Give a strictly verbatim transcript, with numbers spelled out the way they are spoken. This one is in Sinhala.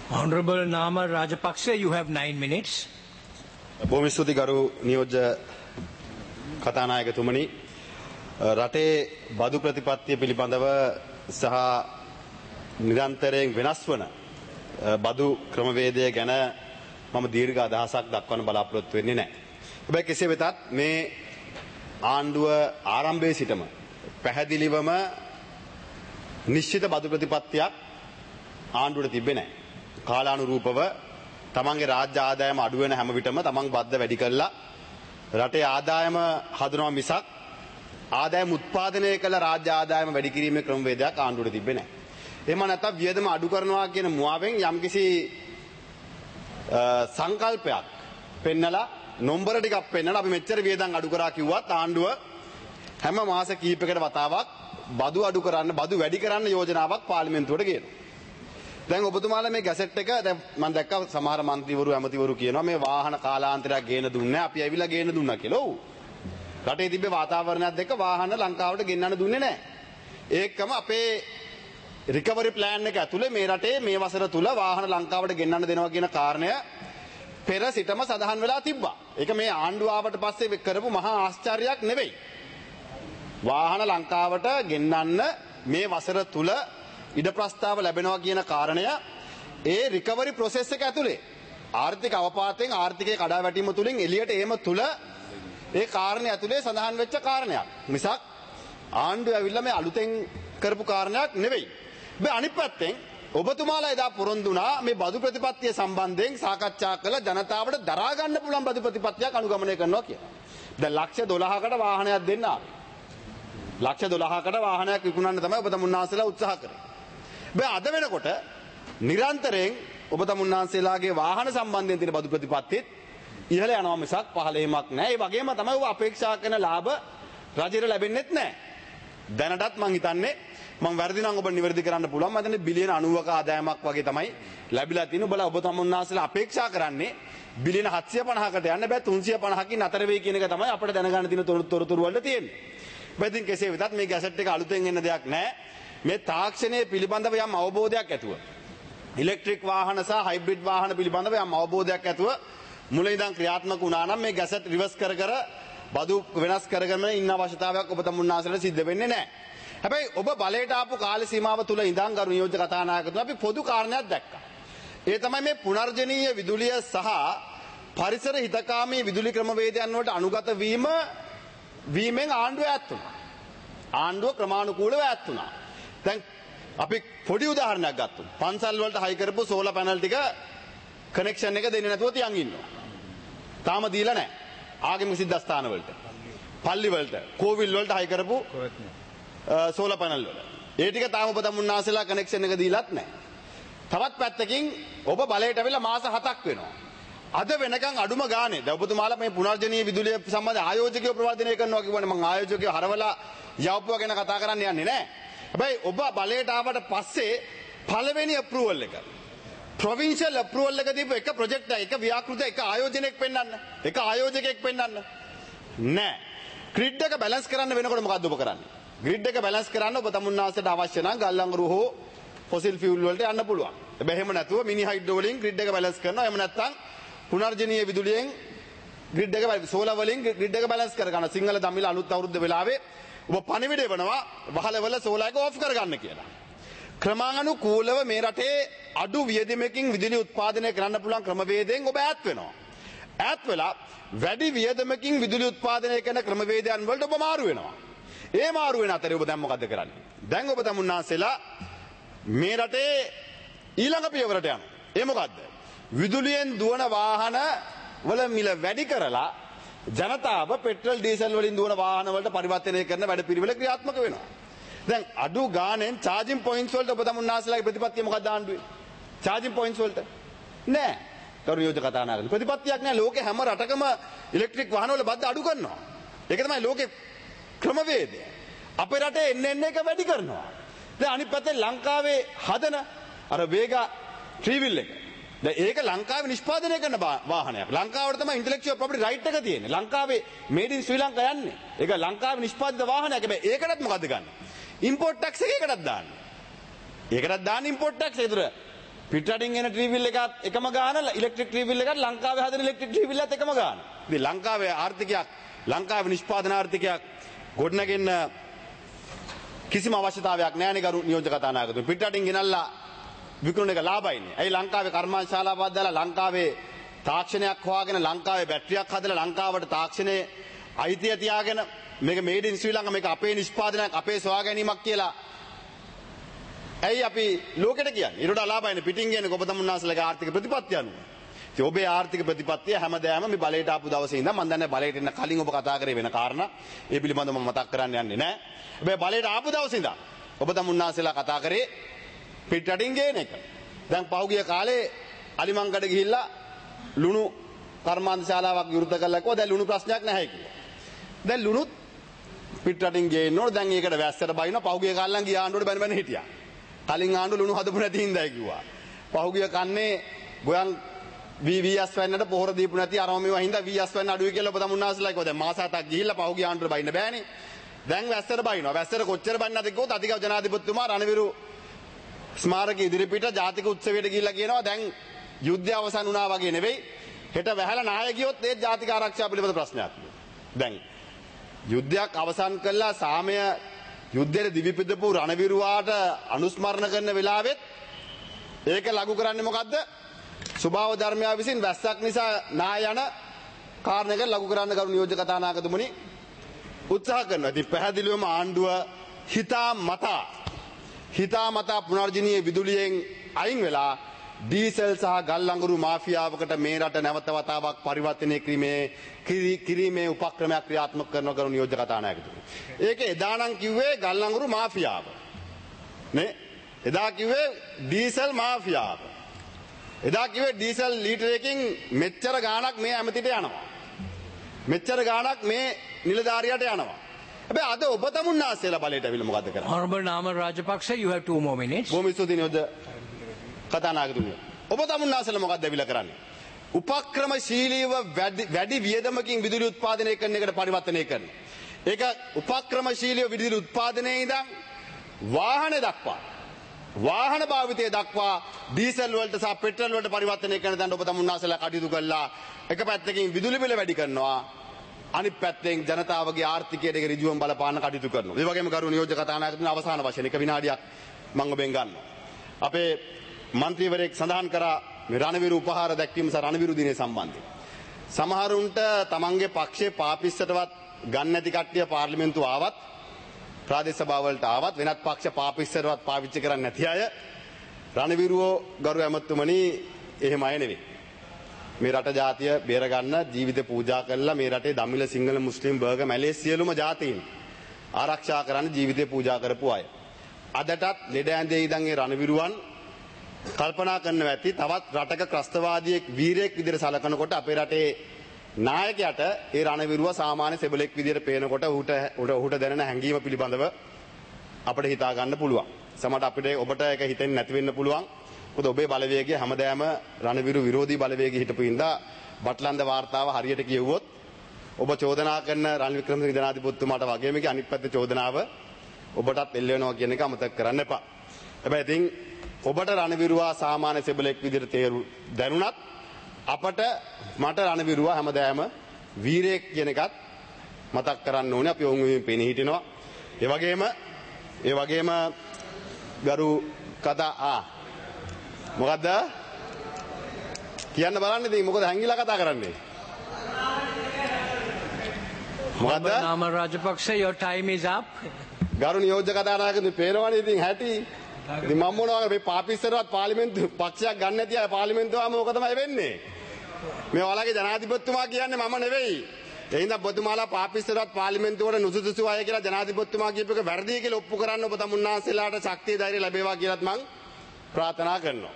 Honorable Nama Rajapaksa, you have nine minutes. බොහොම ස්තුතියි ගරු නියෝජ්‍ය කතානායකතුමනි. රටේ බදු ප්‍රතිපත්තිය පිළිබඳව සහ නිරන්තරයෙන් වෙනස් වන බදු ක්‍රමවේදය ගැන මම දීර්ඝ අදහසක් දක්වන්න බලාපොරොත්තු වෙන්නේ නැහැ. හැබැයි කෙසේ වෙතත් මේ ආණ්ඩුව ආරම්භයේ සිටම පැහැදිලිවම නිශ්චිත බදු ප්‍රතිපත්තියක් ආණ්ඩුවට තිබෙන්නේ නැහැ. කාලානුරූපව තමන්ගේ රාජ්‍ය ආදායම අඩු වෙන හැම විටම තමන් බද්ද වැඩි කරලා රටේ ආදායම හදනවා මිසක් ආදායම උත්පාදනය කළ රාජ්‍ය ආදායම වැඩි කිරීමේ ක්‍රමවේදයක් ආණ්ඩුවට තිබෙන්නේ නැහැ. එහෙම නැත්නම් වියදම අඩු කරනවා කියන මුවාවෙන් යම්කිසි සංකල්පයක් පෙන්නලා නම්බර ටිකක් පෙන්නලා අපි මෙච්චර වියදම් අඩු කරා කිව්වත් ආණ්ඩුව හැම මාස කිහිපයකට වතාවක් බදු අඩු කරන්න බදු වැඩි කරන්න යෝජනාවක් පාර්ලිමේන්තුවට ගේනවා. දැන් ඔබතුමාලා මේ ගැසට් එක දැන් මම දැක්කා සමහර മന്ത്രിවරු ඇමතිවරු කියනවා මේ වාහන කාලාන්තරයක් ගේන දුන්නේ අපි ඇවිල්ලා ගේන දුන්නා කියලා. ඔව්. රටේ තිබ්බේ වාතාවරණයත් එක්ක වාහන ලංකාවට ගෙන්නන්න දුන්නේ නැහැ. ඒකම අපේ රිකවරි ප්ලෑන් එක ඇතුලේ මේ රටේ මේ වසර තුල වාහන ලංකාවට ගෙන්නන්න දෙනවා කියන කාරණය පෙර සිටම සඳහන් වෙලා තිබ්බා. ඒක මේ ආණ්ඩුව ආවට පස්සේ කරපු මහා ආශ්චර්යයක් නෙවෙයි. වාහන ලංකාවට ගෙන්නන්න මේ වසර තුල ඉඩ ප්‍රස්තාව ලැබෙනවා කියන කාරණය ඒ රිකවරි ප්‍රොසෙස් එක ඇතුලේ ආර්ථික අවපාතයෙන් ආර්ථිකයේ කඩාවැටීම තුලින් එළියට ඒම තුල ඒ කාරණේ ඇතුලේ සඳහන් වෙච්ච කාරණයක්. මිසක් ආණ්ඩුව ඇවිල්ලා මේ අලුතෙන් කරපු කාරණයක් නෙවෙයි. මේ අනිත් පැත්තෙන් ඔබතුමාලා එදා පොරොන්දු වුණා මේ බදු ප්‍රතිපත්තිය සම්බන්ධයෙන් සාකච්ඡා කළ ජනතාවට දරා ගන්න පුළුවන් බදු ප්‍රතිපත්තියක් අනුගමනය කරනවා කියලා. දැන් ලක්ෂ දොළහකට වාහනයක් දෙන්න ආවේ. ලක්ෂ දොළහකට වාහනයක් විකුණන්න තමයි ඔබ තමුන්නාන්සේලා උත්සාහ කරේ. බෑ අද වෙනකොට නිරන්තරයෙන් ඔබ තමුන්නාන්සේලාගේ වාහන සම්බන්ධයෙන් තියෙන බදු ප්‍රතිපත්තිත් ඉහළ යනවා මිසක් පහළ යීමක් නැහැ. ඒ වගේම තමයි ඔබ අපේක්ෂා කරන ලාභ රජයට ලැබෙන්නේත් නැහැ. දැනටත් මං හිතන්නේ මම වැරදි නම් ඔබ නිවැරදි කරන්න පුළුවන්. මම හිතන්නේ බිලියන අනූවක ආදායමක් වගේ තමයි ලැබිලා තියෙන්නේ. ඔබලා ඔබ තමුන්නාන්සේලා අපේක්ෂා කරන්නේ බිලියන හත්සිය පනහකට යන්න බෑ තුන්සිය පනහකින් අතර වෙයි කියන එක තමයි අපිට දැනගන්න තියෙන තොරතුරු වල තියෙන්නේ. බැදින් කෙසේ වෙතත් මේ ගැසට් එක අලුතෙන් එන දෙයක් නැහැ. මේ තාක්ෂණය පිළිබඳව යම් අවබෝධයක් ඇතුව ඉලෙක්ට්‍රික් වාහන සහ හයිබ්‍රිඩ් වාහන පිළිබඳව යම් අවබෝධයක් ඇතුව මුල ඉඳන් ක්‍රියාත්මක වුණා නම් මේ ගැසට් රිවර්ස් කර කර බදු වෙනස් කරගෙන ඉන්න අවශ්‍යතාවයක් ඔබ තමුන්නාන්සේලාට සිද්ධ වෙන්නේ නැහැ. හැබැයි ඔබ බලයට ආපු කාල සීමාව තුල ඉඳන් ගරු නියෝජ්‍ය කතානායකතුමා අපි පොදු කාරණයක් දැක්කා. ඒ තමයි මේ පුනර්ජනීය විදුලිය සහ පරිසර හිතකාමී විදුලි ක්‍රමවේදයන් වලට අනුගත වීම වීමෙන් ආණ්ඩුව ඈත් වුණා. ආණ්ඩුව ක්‍රමානුකූලව ඈත් වුණා. දැන් අපි පොඩි උදාහරණයක් ගත්තොත් පන්සල් වලට හයි කරපු සෝලාර් පැනල් ටික කනෙක්ෂන් එක දෙන්නේ නැතුව තියන් ඉන්නවා. තාම දීලා නැහැ. ආගමික සිද්ධාස්ථාන වලට, පල්ලි වලට, කෝවිල් වලට හයි කරපු සෝලාර් පැනල් වල. ඒ ටික තාම ඔබ තමුන්නාන්සේලා කනෙක්ෂන් එක දීලත් නැහැ. තවත් පැත්තකින් ඔබ බලයට ඇවිල්ලා මාස හතක් වෙනවා. අද වෙනකන් අඩුම ගානේ දැන් ඔබතුමාලා මේ පුනර්ජනීය විදුලිය සම්බන්ධ ආයෝජකයෝ ප්‍රවාදනය කරනවා කියවනේ මම ආයෝජකයෝ හරවලා යවපුවා ගැන කතා කරන්න යන්නේ නැහැ. හැබැයි ඔබ බලයට ආවට පස්සේ පළවෙනි අප්‍රූවල් එක ප්‍රොවින්ෂල් අප්‍රූවල් එක දීපු එක ප්‍රොජෙක්ට් එක ව්‍යාකෘත එක ආයෝජනයක් පෙන්වන්න එක ආයෝජකයෙක් පෙන්වන්න නෑ. ග්‍රිඩ් එක බැලන්ස් කරන්න වෙනකොට මොකද්ද ඔබ කරන්නේ? ග්‍රිඩ් එක බැලන්ස් කරන්න ඔබ තමුන්නාන්සේට අවශ්‍ය නම් ගල්ලංගුරු හෝ ෆොසිල් ෆියුල් වලට යන්න පුළුවන්. හැබැයි එහෙම නැතුව මිනි හයිඩ්‍රෝ වලින් ග්‍රිඩ් එක බැලන්ස් කරනවා. එහෙම නැත්නම් පුනර්ජනීය විදුලියෙන් ග්‍රිඩ් එක සෝලාර් වලින් ග්‍රිඩ් එක බැලන්ස් කර ගන්න. සිංහල දමිළ අලුත් අවුරුද්ද වෙලාවේ ඔබ පණිවිඩ වෙනවා වහලවල සෝලාර් එක ඔෆ් කරගන්න කියලා. ක්‍රමානුකූලව මේ රටේ අඩු වියදමකින් විදුලි උත්පාදනය කරන්න පුළුවන් ක්‍රමවේදයෙන් ඔබ ඈත් වෙනවා. ඈත් වෙලා වැඩි වියදමකින් විදුලි උත්පාදනය කරන ක්‍රමවේදයන් වලට ඔබ මාරු වෙනවා. ඒ මාරු වෙන අතරේ ඔබ දැන් මොකද්ද කරන්නේ? දැන් ඔබ තමුන්නාන්සේලා මේ රටේ ඊළඟ පියවරට යනවා. ඒ මොකද්ද? විදුලියෙන් දුවන වාහන වල මිල වැඩි කරලා ජනතාව පෙට්‍රල් ඩීසල් වලින් දුවන වාහන වලට පරිවර්තනය කරන වැඩපිළිවෙල ක්‍රියාත්මක වෙනවා. දැන් අඩු ගානෙන් charging points වලට ඔබ තමුන්නාන්සේලාගේ ප්‍රතිපත්තිය මොකක්ද ආණ්ඩුවේ? charging points වලට නෑ. කරු නියෝජ්‍ය කතානායක ප්‍රතිපත්තියක් නෑ. ලෝකේ හැම රටකම ඉලෙක්ට්‍රික් වාහන වල බද්ද අඩු කරනවා. ඒක තමයි ලෝකේ ක්‍රමවේදය. අපේ රටේ එන්න එන්න එක වැඩි කරනවා. දැන් අනිත් පැත්තේ ලංකාවේ හදන අර වේගා ත්‍රිවිල් එක දැන් ඒක ලංකාවේ නිෂ්පාදනය කරන වාහනයක්. ලංකාවට තමයි ඉන්ටෙලෙක්චුවල් ප්‍රොපර්ටි රයිට් එක තියෙන්නේ. ලංකාවේ මේඩ් ඉන් ශ්‍රී ලංකා යන්නේ. ඒක ලංකාවේ නිෂ්පාදිත වාහනයක්. හැබැයි ඒකටත් මොකද්ද ගන්න? ඉම්පෝට් ටැක්ස් එක ඒකටත් දාන්න. ඒකටත් දාන්න ඉම්පෝට් ටැක්ස්. ඒතර පිටරටින් එන ට්‍රීවිල් එකත් එකම ගාන ඉලෙක්ට්‍රික් ට්‍රීවිල් එකත් ලංකාවේ හදන ඉලෙක්ට්‍රික් ට්‍රීවිල් එකත් එකම ගාන. ඉතින් ලංකාවේ ආර්ථිකයක් ලංකාවේ නිෂ්පාදන ආර්ථිකයක් ගොඩනගෙන්න කිසිම අවශ්‍යතාවයක් නැහැ නේ ගරු නියෝජ්‍ය කතානායකතුමනි. පිටරටින් ගෙනල්ලා විකුණන එක ලාභයිනේ. ඇයි ලංකාවේ කර්මාන්තශාලාවක් දාලා ලංකාවේ තාක්ෂණයක් හොයාගෙන ලංකාවේ බැටරියක් හදලා ලංකාවට තාක්ෂණයේ අයිතිය තියාගෙන මේක මේඩ් ඉන් ශ්‍රී ලංකා මේක අපේ නිෂ්පාදනයක් අපේ සොයා ගැනීමක් කියලා ඇයි අපි ලෝකෙට කියන්නේ? ඊට වඩා ලාභයිනේ පිටින් ගේන ඔබ තමුන්නාසලගේ ආර්ථික ප්‍රතිපත්තිය අනුව. ඉතින් ඔබේ ආර්ථික ප්‍රතිපත්තිය හැමදාම මේ බලයට ආපු දවසේ ඉඳන් මම දන්නේ බලයට එන්න කලින් ඔබ කතා කරේ වෙන කාරණා. ඒ පිළිබඳව මම මතක් කරන්න යන්නේ නැහැ. හැබැයි බලයට ආපු දවසේ ඉඳන් ඔබ තමුන්නාසලා කතා කරේ පිටරටින් ගේන එක. දැන් පහුගිය කාලේ අලිමංගඩ ගිහිල්ලා ලුණු කර්මාන්ත ශාලාවක් විවෘත කළා කිව්වා දැන් ලුණු ප්‍රශ්නයක් නැහැ කිව්වා. දැන් ලුණුත් පිටරටින් ගේන්න ඕන දැන් ඒකට වැස්සට බයිනවා පහුගිය කාලෙන් ගිය ආණ්ඩුවට බැන බැන හිටියා. කලින් ආණ්ඩුව ලුණු හදපු නැති හින්දායි කිව්වා. පහුගිය කන්නේ ගෝයන් වී වී එස් වෙන්නට පොහොර දීපු නැති අරම මේවා හින්දා වී එස් වෙන්න අඩුයි කියලා ඔබ තමුන්නාසලා කිව්වා. දැන් මාස හතක් ගිහිල්ලා පහුගිය ආණ්ඩුවට බයින්න බෑනේ. දැන් වැස්සට බයිනවා. වැස්සට කොච්චර බන්නද කිව්වොත් අධික ජනාධිපතිතුමා රණවිරු ස්මාරක ඉදිරිපිට ජාතික උත්සවයට ගිහිල්ලා කියනවා දැන් යුද්ධය අවසන් වුණා වගේ නෙවෙයි. හෙට වැහැලා නාය ගියොත් ඒ ජාතික ආරක්ෂාව පිළිබඳ ප්‍රශ්නයක්. දැන් යුද්ධයක් අවසන් කළා සාමය යුද්ධයේ දිවිපිදපු රණවිරුවාට අනුස්මරණ කරන වෙලාවෙත් ඒක ලඝු කරන්නේ මොකද්ද? ස්වභාව ධර්මයා විසින් වැස්සක් නිසා නාය යන කාරණයක ලඝු කරන්න කරු නියෝජ්‍ය කතානායකතුමනි උත්සාහ කරනවා. ඉතින් පැහැදිලිවම ආණ්ඩුව හිතා මතා හිතා මතා පුනර්ජනීය විදුලියෙන් අයින් වෙලා ඩීසල් සහ ගල් අඟුරු මාෆියාවකට මේ රට නැවත වතාවක් පරිවර්තනය කිරීමේ කිරීමේ උපක්‍රමයක් ක්‍රියාත්මක කරන කරු නියෝජ්‍ය කතානායකතුමනි. ඒක එදා නම් කිව්වේ ගල් අඟුරු මාෆියාව. නේ? එදා කිව්වේ ඩීසල් මාෆියාව. එදා කිව්වේ ඩීසල් ලීටරයකින් මෙච්චර ගාණක් මේ ඇමතිට යනවා. මෙච්චර ගාණක් මේ නිලධාරියට යනවා. හැබැයි අද ඔබ තමුන්නාසෙලා බලයට අවිල මොකද කරන්නේ? Honorable Namal Rajapaksa, you have two more minutes. බොහොම ස්තුතියි නියෝජ්‍ය කතානායකතුමනි. ඔබ තමුන්නාසෙලා මොකද්ද අවිල කරන්නේ? උපක්‍රමශීලීව වැඩි වියදමකින් විදුලි උත්පාදනය කරන එකට පරිවර්තනය කරන. ඒක උපක්‍රමශීලීව විදුලි උත්පාදනයේ ඉඳන් වාහන දක්වා වාහන භාවිතය දක්වා ඩීසල් වලට සහ පෙට්‍රල් වලට පරිවර්තනය කරන දඬ ඔබ තමුන්නාසලා කටයුතු කළා. එක පැත්තකින් විදුලි බිල වැඩි කරනවා. අනිත් පැත්තෙන් ජනතාවගේ ආර්ථිකයට ඍජුවම බලපාන කටයුතු කරනවා. ඒ වගේම කරු නියෝජ්‍ය කතානායකතුමනි අවසාන වශයෙන් එක විනාඩියක් මම ඔබෙන් ගන්නවා. අපේ මන්ත්‍රීවරයෙක් සඳහන් කරා මේ රණවිරු උපහාර දැක්වීම සහ රණවිරු දිනය සම්බන්ධයෙන්. සමහරුන්ට තමන්ගේ පක්ෂයේ පාපිස්සටවත් ගන්න නැති කට්ටිය පාර්ලිමේන්තුව ආවත් ප්‍රාදේශ සභාව වලට ආවත් වෙනත් පක්ෂ පාපිස්සටවත් පාවිච්චි කරන්නේ නැති අය රණවිරුවෝ ගරු ඇමතුමනි එහෙම අය නෙවෙයි. මේ රට ජාතිය බේර ගන්න ජීවිත පූජා කළා මේ රටේ දමිළ සිංහල මුස්ලිම් බර්ග මැලේ සියලුම ජාතීන් ආරක්ෂා කරන්න ජීවිතේ පූජා කරපු අය. අදටත් ලෙඩ ඇඳේ ඉඳන් ඒ රණවිරුවන් කල්පනා කරනවා ඇති තවත් රටක ක්‍රස්තවාදියෙක් වීරයෙක් විදිහට සලකනකොට අපේ රටේ නායකයාට ඒ රණවිරුව සාමාන්‍ය සෙබලෙක් විදිහට පේනකොට ඌට ඌට දැනෙන හැඟීම පිළිබඳව අපිට හිතා ගන්න පුළුවන්. සමහරට අපිට ඔබට ඒක හිතෙන්නේ නැති වෙන්න පුළුවන්. මොකද ඔබේ බලවේගය හැමදාම රණවිරු විරෝධී බලවේගය හිටපු ඉඳා බට්ලන්ද වාර්තාව හරියට කියවුවොත් ඔබ චෝදනා කරන රනිල් වික්‍රමසිංහ ජනාධිපතිතුමාට වගේම කි අනිත් පැත්තේ චෝදනාව ඔබටත් එල්ල වෙනවා කියන එක අමතක කරන්න එපා. හැබැයි ඉතින් ඔබට රණවිරුවා සාමාන්‍ය සෙබලෙක් විදිහට තේරු දැනුණත් අපට මට රණවිරුවා හැමදාම වීරයෙක් කියන එකත් මතක් කරන්න ඕනේ. අපි වුන් වෙමින් පෙනී හිටිනවා. ඒ වගේම ඒ වගේම ගරු කතා ආ මොකද්ද කියන්න බලන්න ඉතින් මොකද හැංගිලා කතා කරන්නේ මොකද්ද? Namal Rajapaksa, your time is up. ගරු නියෝජ්‍ය කතානායකතුමනි පේනවනේ ඉතින් හැටි. ඉතින් මම මොනවා මේ පාපිස්සරවත් පාර්ලිමේන්තු පක්ෂයක් ගන්න නැති අය පාර්ලිමේන්තුවම ඕක තමයි වෙන්නේ. මේ ඔයාලගේ ජනාධිපතිතුමා කියන්නේ මම නෙවෙයි. ඒ හින්දා ඔබතුමාලා පාපිස්සරවත් පාර්ලිමේන්තුවට නුසුදුසු අය කියලා ජනාධිපතිතුමා කියපු එක වැරදි කියලා ඔප්පු කරන්න ඔබ තමුන්නාන්සේලාට ශක්තිය ධෛර්යය ලැබේවා කියලාත් මම ප්‍රාර්ථනා කරනවා.